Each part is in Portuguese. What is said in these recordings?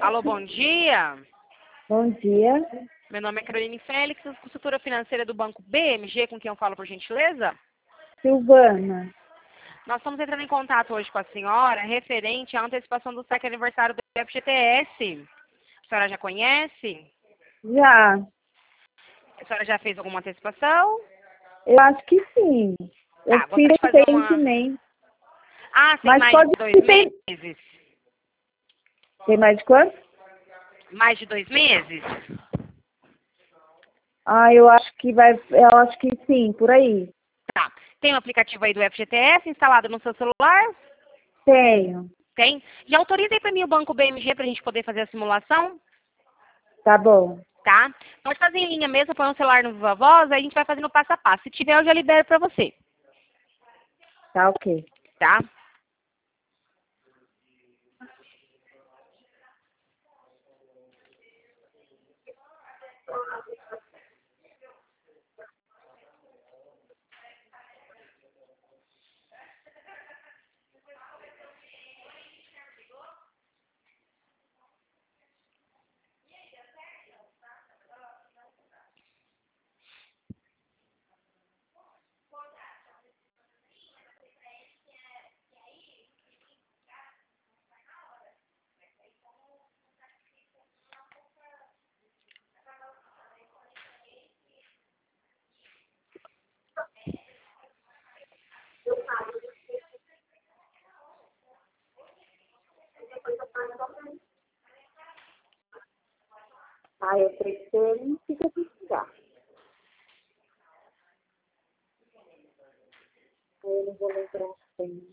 Alô, bom dia. Bom dia. Meu nome é Caroline Félix, consultora financeira do Banco BMG, com quem eu falo, por gentileza. Silvana. Nós estamos entrando em contato hoje com a senhora referente à antecipação do saque aniversário do FGTS. A senhora já conhece? Já. A senhora já fez alguma antecipação? Eu acho que sim. Eu Tá, fiz gostaria de fazer uma... recentemente. Ah, tem Mas mais pode de 2 ser. meses? Tem mais de quanto? Mais de 2 meses? Eu acho que vai. Eu acho que sim, por aí. Tá. Tem um aplicativo aí do FGTS instalado no seu celular? Tenho. Tem. Já autoriza aí para mim o Banco BMG para a gente poder fazer a simulação? Tá bom. Tá? Pode fazer em linha mesmo, põe um celular no Viva Voz, aí a gente vai fazendo passo a passo. Se tiver, eu já libero para você. Tá ok. Tá? Eu prefiro não fica precisar. Eu não vou lembrar sem.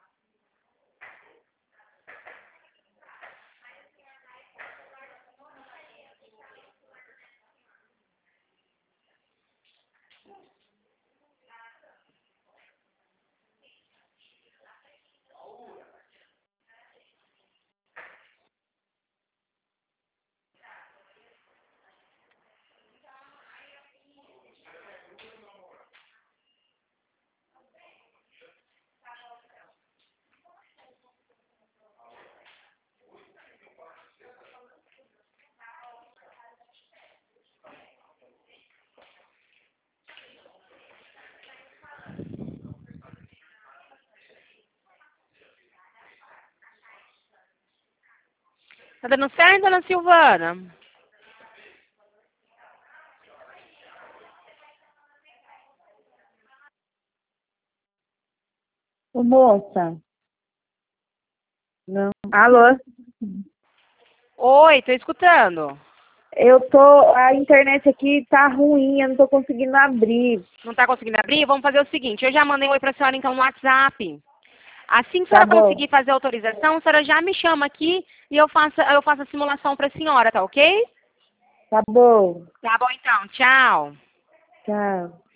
Tá dando certo, dona Silvana? Ô, moça. Não. Alô? Oi, tô escutando. A internet aqui tá ruim, eu não tô conseguindo abrir. Não tá conseguindo abrir? Vamos fazer o seguinte, eu já mandei um oi pra senhora então no WhatsApp. Assim que a Tá senhora bom. conseguir fazer a autorização, a senhora já me chama aqui e eu faço a simulação pra senhora, tá ok? Tá bom. Tá bom então, tchau. Tchau.